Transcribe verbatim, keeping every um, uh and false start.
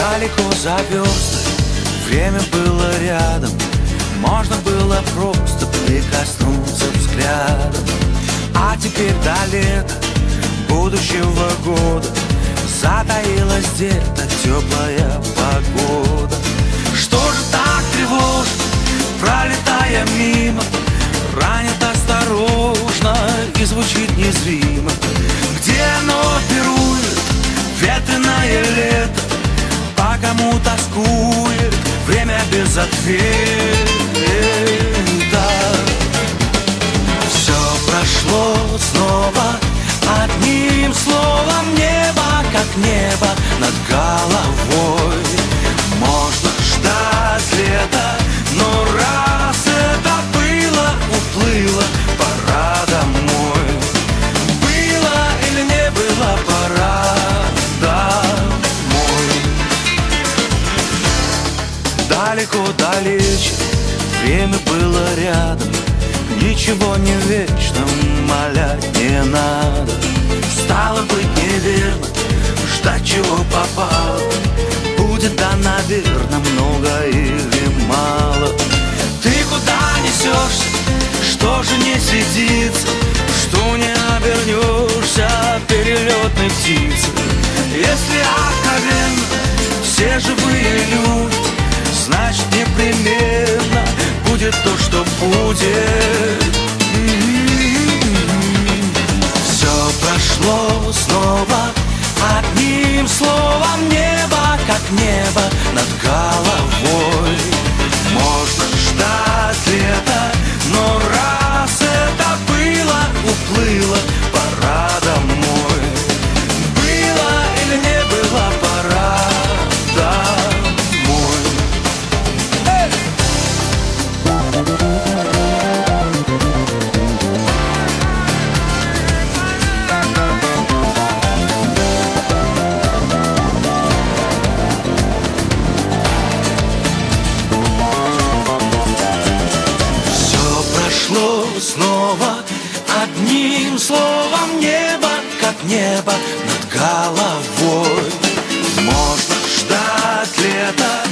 Далеко за версты, время было рядом, можно было просто прикоснуться взглядом. А теперь до лета будущего года затаилась где-то теплая погода. Что же так тревожит, пролетая мимо, ранит осторожно и звучит незримо? Где оно пирует, ветреное лето, по кому тоскует время без ответа? Все прошло снова, одним словом, небо как небо над головой. Можно ждать лета, но раз это было, уплыло, пора домой. Было или не было, пора домой. Далеко, далече, время было рядом, ничего не вечно, умолять не надо. Стало быть неверно, ждать чего попало, будет, да, наверно, много или мало. Ты куда несешься, что же не сидится, что не обернешься перелетной птицей? Если откровенно все живые люди, значит непременно будет то, что будет. Все прошло снова, одним словом, небо как небо над головой. Можно ждать лета, но раз это было, уплыло, пора домой. Было или не было, пора домой. Снова одним словом, небо как небо над головой. Можно ждать лета,